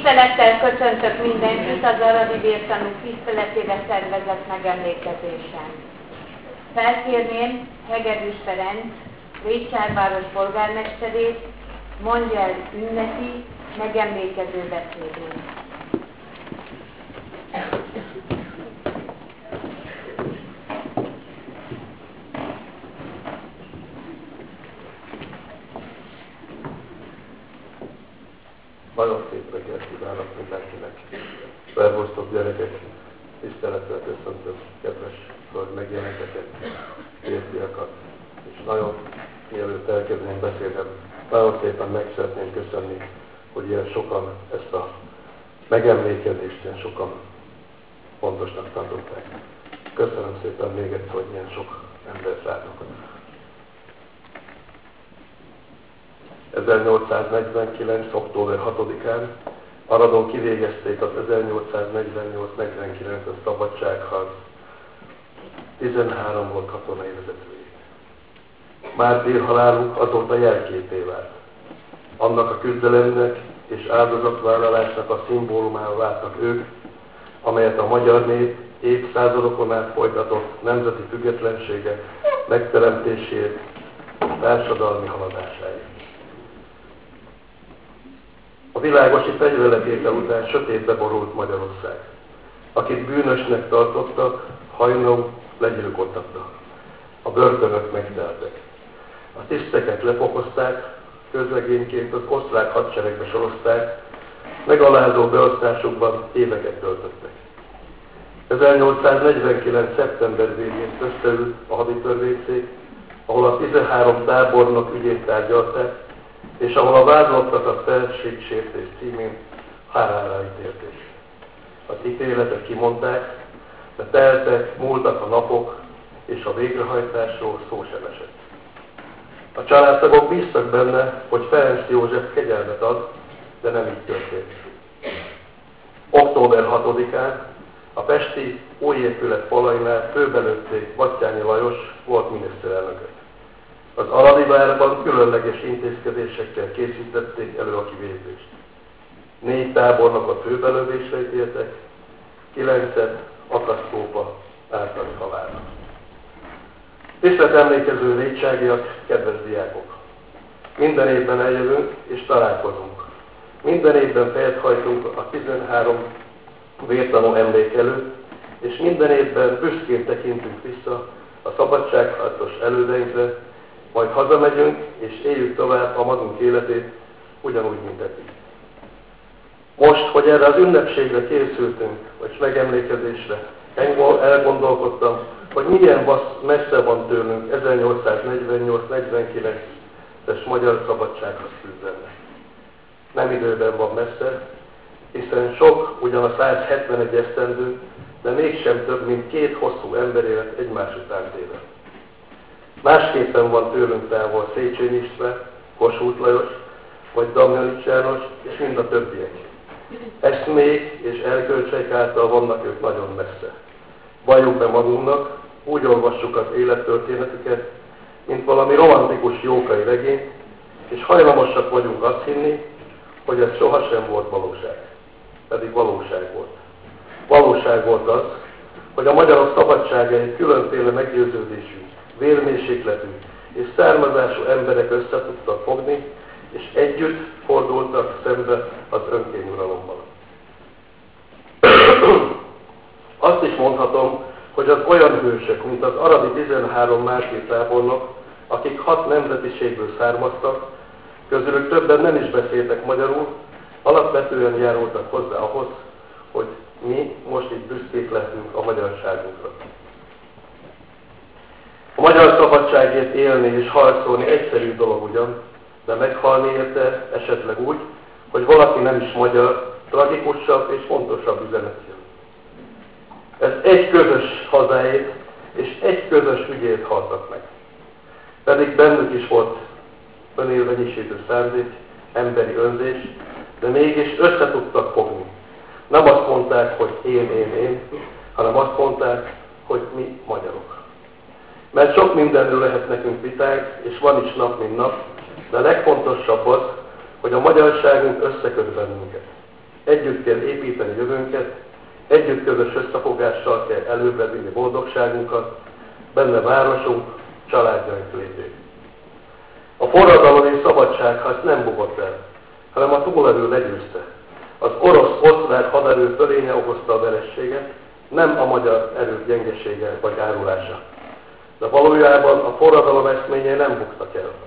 Tisztelettel köszöntök mindenkit az aradi vértanúk tiszteletére szervezett megemlékezésen. Felkérném Hegedűs Ferenc, Récsárváros polgármesterét, mondja el ünnepi megemlékező beszédét. Nagyon szép reggelt kívánok mindenkinek. Szervusztok gyerekek, tisztelettel köszöntöm kedves hölgy megjeleneteket, férfiakat, és nagyon mielőtt elkezdeném beszélnem, nagyon szépen meg szeretném köszönni, hogy ilyen sokan ezt a megemlékezést ilyen sokan fontosnak tartották. Köszönöm szépen még egyszer, hogy ilyen sok embert látok. 1849. október 6-án Aradon kivégezték az 1848-49-es szabadságharc 13 volt katonai vezetőjét. Mártír haláluk azóta jelképé vált. Annak a küzdelemnek és áldozatvállalásnak a szimbólumává váltak ők, amelyet a magyar nép évszázadokon át folytatott nemzeti függetlensége megteremtéséért, társadalmi haladásáért. A világosi fegyverletétel után sötétbe borult Magyarország. Akit bűnösnek tartottak, hajnal legyilkoltattak. A börtönök megteltek. A tiszteket lefokozták, közlegényként az osztrák hadseregbe sorozták, megalázó beosztásukban éveket töltöttek. 1849. szeptember végén összeült a haditörvényszék, ahol a 13 tábornok ügyét tárgyalták, és ahol a vádlottak a felségsértés címén halálra ítélték. Az ítéletet kimondták, de teltek, múltak a napok, és a végrehajtásról szó sem esett. A családtagok bíztak benne, hogy Ferenc József kegyelmet ad, de nem így történt. Október 6-án a pesti új épület falainál főbelőtték Batthyány Lajos volt miniszterelnököt. Az Aradi várban különleges intézkedésekkel készítették elő a kivégzést. 4 tábornokot főbelövésre ítéltek, 9-et akasztópa általi halálra. Tisztelt emlékező rétságiak, kedves diákok! Minden évben eljövünk és találkozunk. Minden évben fejet hajtunk a 13 vértanú emlék előtt, és minden évben büszkén tekintünk vissza a szabadságharcos elődeinkre, majd hazamegyünk, és éljük tovább a magunk életét, ugyanúgy, mint eddig. Most, hogy erre az ünnepségre készültünk, vagy megemlékezésre, elgondolkodtam, hogy milyen messze van tőlünk 1848-49-es magyar szabadsághoz küzdelme. Nem időben van messze, hiszen sok ugyan a 171 esztendő, de mégsem több, mint 2 hosszú emberélet egymás után téve. Másképpen van tőlünk távol Széchenyi István, Kossuth Lajos, vagy Damjanics János, és mind a többiek. Eszmék és erkölcseik által vannak ők nagyon messze. Valljuk be magunknak, úgy olvassuk az élettörténetüket, mint valami romantikus jókai regényt, és hajlamosak vagyunk azt hinni, hogy ez sohasem volt valóság. Pedig valóság volt. Valóság volt az, hogy a magyarok szabadsága egy különféle meggyőződésű, vérmérsékletű és származású emberek össze tudtak fogni, és együtt fordultak szembe az önkényuralommal. Azt is mondhatom, hogy az olyan hősök, mint az aradi 13 mártír tábornok, akik 6 nemzetiségből származtak, közülük többen nem is beszéltek magyarul, alapvetően járultak hozzá ahhoz, hogy mi most itt büszkék lehetünk a magyarságunkra. A magyar szabadságért élni és harcolni egyszerű dolog ugyan, de meghalni érte esetleg úgy, hogy valaki nem is magyar, tragikusabb és fontosabb üzenet jön. Ez egy közös hazáért és egy közös ügyért haltak meg. Pedig bennük is volt önérvényesítő szándék, emberi önzés, de mégis össze tudtak fogni. Nem azt mondták, hogy én, hanem azt mondták, hogy mi magyarok. Mert sok mindenről lehet nekünk vitánk, és van is nap, mint nap, de a legfontosabb az, hogy a magyarságunk összeköt bennünket. együtt kell építeni jövőnket, együtt közös összefogással kell előbbre vinni boldogságunkat, benne városunk, családjaink létét. A forradalom és szabadságharc nem bukott el, hanem a túlerő legyőzte. Az orosz-osztrák haderő fölénye okozta a vereséget, nem a magyar erők gyengesége vagy árulása. De valójában a forradalom eszményei nem buktak el.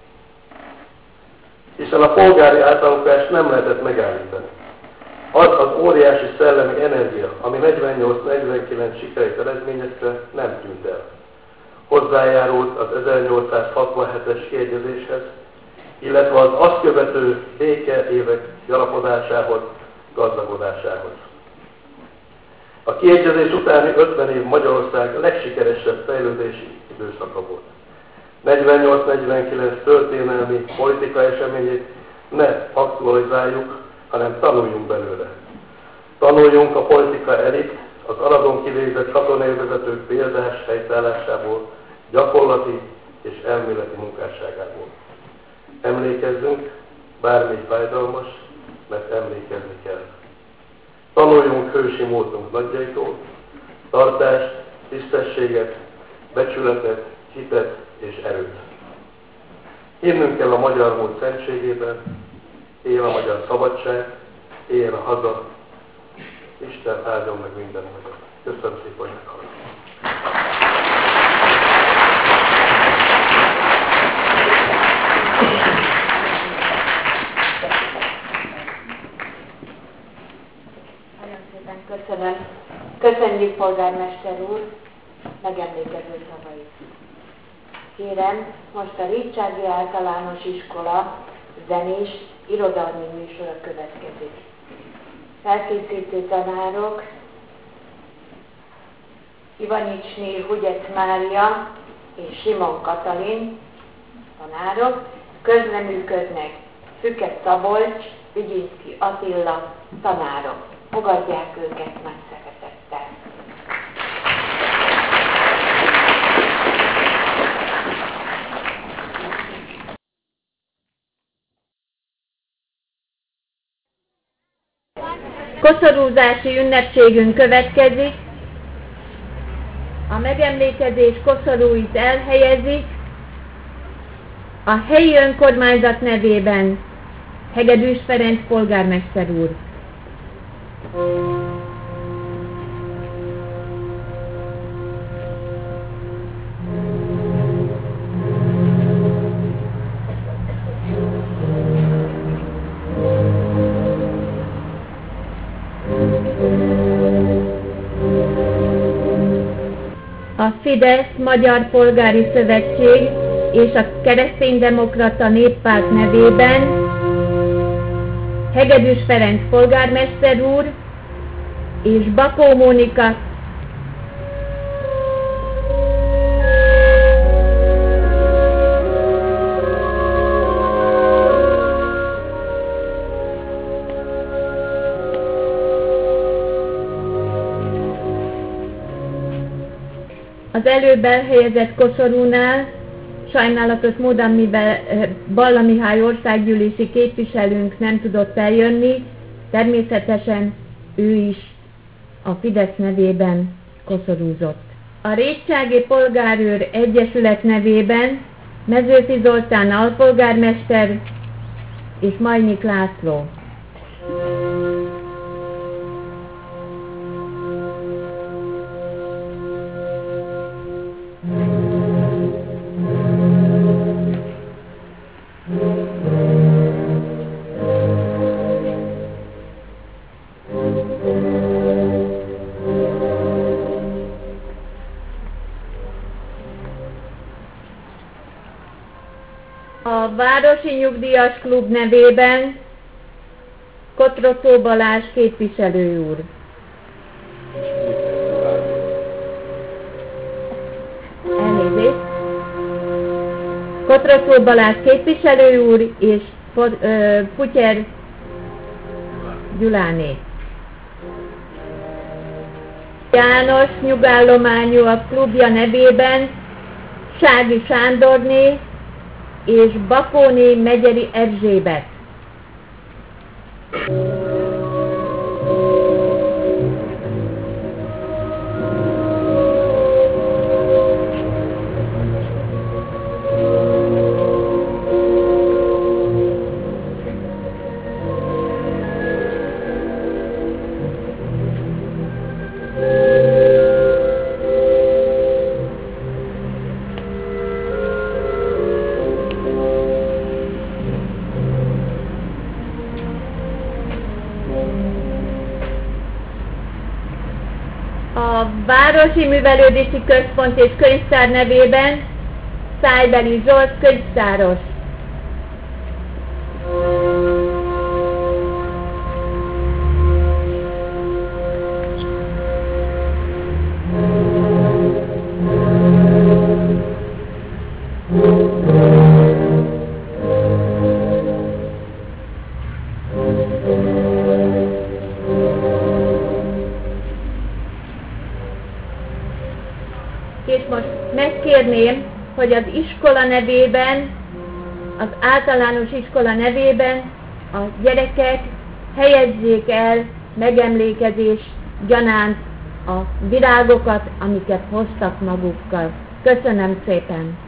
Hiszen a polgári átalakulást nem lehetett megállítani. Az óriási szellemi energia, ami 48-49 sikerét eredményezte, nem tűnt el. Hozzájárult az 1867-es kiegyezéshez, illetve az azt követő béke évek gyarapodásához, gazdagodásához. A kiegyezés utáni 50 év Magyarország legsikeresebb fejlődési időszaka volt. 48-49 történelmi politikai eseményét ne aktualizáljuk, hanem tanuljunk belőle. Tanuljunk a politika elit, az Aradon kivégzett katonai vezetők példás helytállásából, gyakorlati és elméleti munkásságából. Emlékezzünk, bármi fájdalmas, mert emlékezni kell. Tanuljunk hősi múltunk nagyjaitól, tartást, tisztességet, becsületet, hitet és erőt. Hinnünk kell a magyar múlt szentségében, él a magyar szabadság, él a haza, Isten áldjon meg minden magyar. Köszönöm szépen, hogy meghallgattak. Nagyon szépen köszönöm. Köszönjük, polgármester úr, megemlékező szavait. Kérem, most a Rétsági Általános Iskola zenés irodalmi műsora következik. Felkészítő tanárok: Ivanicsné Hugyec Mária és Simon Katalin tanárok, közreműködnek Füke Szabolcs, Vigyinszki Attila tanárok. Fogadják őket nagy szeretettel. Koszorúzási ünnepségünk következik. A megemlékezés koszorúit elhelyezik. A helyi önkormányzat nevében Hegedűs Ferenc polgármester úr. A Fidesz Magyar Polgári Szövetség és a Kereszténydemokrata Néppárt nevében Hegedűs Ferenc polgármester úr és Bakó Mónika az előbb elhelyezett koszorúnál, sajnálatos módon, mivel Balla Mihály országgyűlési képviselőnk nem tudott eljönni, természetesen ő is a Fidesz nevében koszorúzott. A Rétsági Polgárőr Egyesület nevében Mezőfi Zoltán alpolgármester és Majnyik László. A Városi Nyugdíjas Klub nevében Kotrocó Balázs képviselő úr. Elnézést. Kotrocó Balázs képviselő úr és Putyer Gyuláné. János nyugállományúak klubja nevében Sági Sándorné és Bakóné Megyeri Erzsébet. Városi Művelődési Központ és Könyvtár nevében Szájbeli Zsolt könyvtáros. És most megkérném, hogy az iskola nevében, az általános iskola nevében a gyerekek helyezzék el megemlékezés gyanánt a virágokat, amiket hoztak magukkal. Köszönöm szépen!